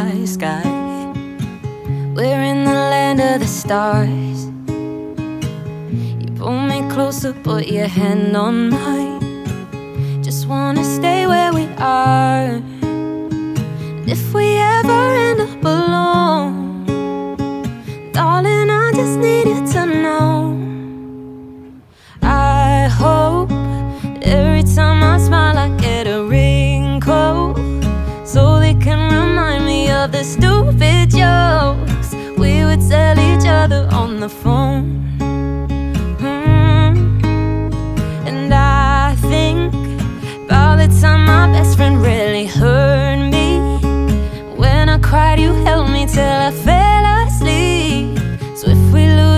my sky. We're in the land of the stars. You pull me closer, put your hand on mine. Just wanna stay where we are. And if we ever end up alone, darling, I just need you to know. I hope every time I smile I get a wrinkle, so they can remind me of the stupid jokes we would tell each other on the phone. And I think about the time my best friend really hurt me. When I cried, you held me till I fell.